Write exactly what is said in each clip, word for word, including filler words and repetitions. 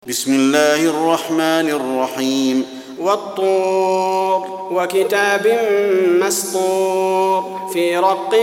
بسم الله الرحمن الرحيم والطور وكتاب مسطور في رق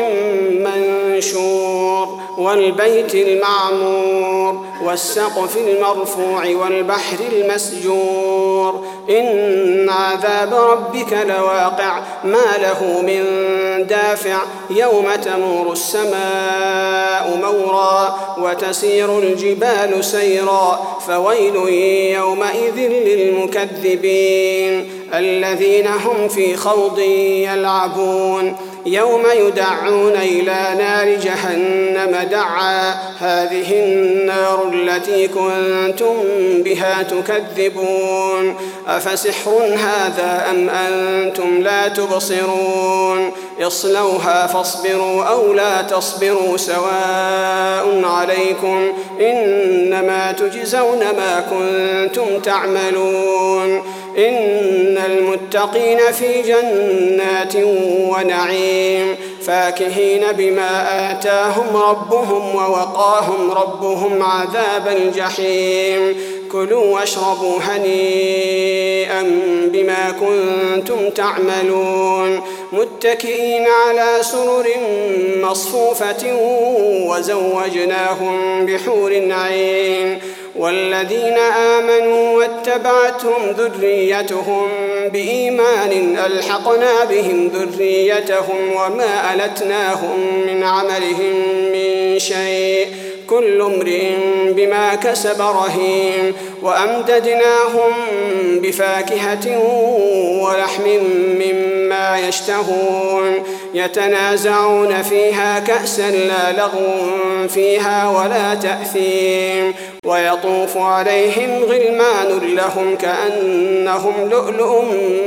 منشور والبيت المعمور والسقف المرفوع والبحر المسجور إن عذاب ربك لواقع ما له من دافع يوم تمور السماء مورا وتسير الجبال سيرا فويل يومئذ للمكذبين الذين هم في خوض يلعبون يوم يدعون إلى نار جهنم دعا هذه النار التي كنتم بها تكذبون أفسحر هذا أم أنتم لا تبصرون اصلوها فاصبروا أو لا تصبروا سواء عليكم إنما تجزون ما كنتم تعملون إن المتقين في جنات ونعيم فاكهين بما آتاهم ربهم ووقاهم ربهم عذاب الجحيم كلوا واشربوا هنيئا بما كنتم تعملون متكئين على سرر مصفوفة وزوجناهم بحور عين والذين آمنوا واتبعتهم ذريتهم بإيمان ألحقنا بهم ذريتهم وما ألتناهم من عملهم من شيء كل امرئ بما كسب رهين وأمددناهم بفاكهة ولحم مما يشتهون يتنازعون فيها كأسا لا لغو فيها ولا تأثيم ويطوف عليهم غلمان لهم كأنهم لؤلؤ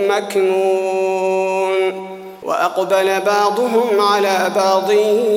مكنون وأقبل بعضهم على بعض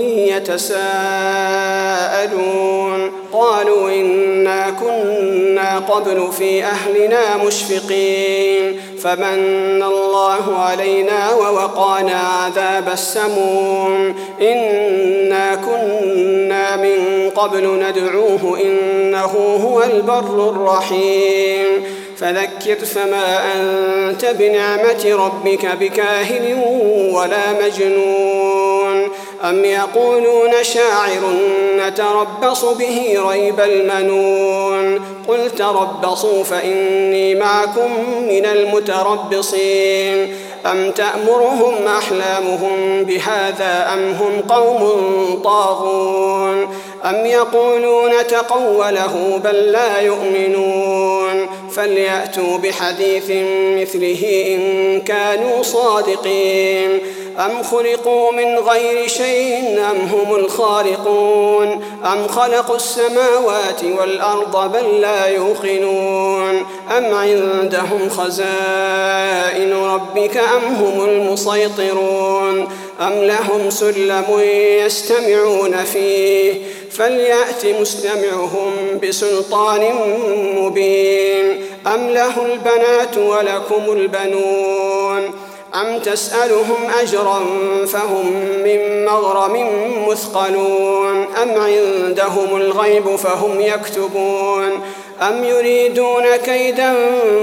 يتساءلون قالوا إنا كنا قبل في أهلنا مشفقين فمن الله علينا ووقانا عذاب السموم إنا كنا من قبل ندعوه إنه هو البر الرحيم فذكر فما أنت بنعمة ربك بكاهن ولا مجنون أم يقولون شاعر نتربص به ريب المنون قل تربصوا فإني معكم من المتربصين أم تأمرهم أحلامهم بهذا أم هم قوم طاغون أم يقولون تقوله بل لا يؤمنون فليأتوا بحديث مثله إن كانوا صادقين أم خلقوا من غير شيء أم هم الخالقون أم خلقوا السماوات والأرض بل لا يوقنون أم عندهم خزائن ربك أم هم المسيطرون أم لهم سلم يستمعون فيه فليأت مستمعهم بسلطان مبين أم له البنات ولكم البنون أم تسألهم أجرا فهم من مغرم مثقلون أم عندهم الغيب فهم يكتبون أم يريدون كيدا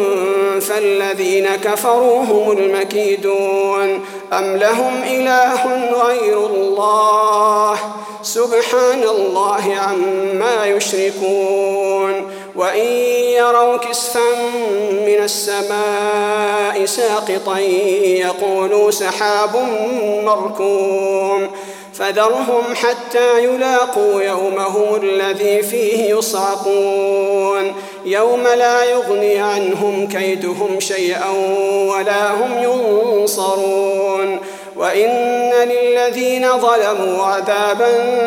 فالذين كفروا هم المكيدون أم لهم إله غير الله سبحان الله عما يشركون وإن يروا كسفا من السماء ساقطا يقولوا سحاب مركوم فذرهم حتى يلاقوا يومهم الذي فيه يصعقون يوم لا يغني عنهم كيدهم شيئا ولا هم ينصرون وإن للذين ظلموا عذابا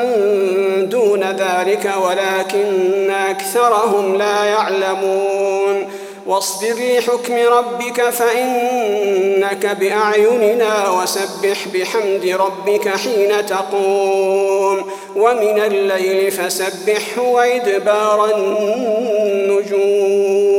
دون ذلك ولكن أكثرهم لا يعلمون واصبر لحكم ربك فإنك بأعيننا وسبح بحمد ربك حين تقوم ومن الليل فسبحه وإدبار النجوم.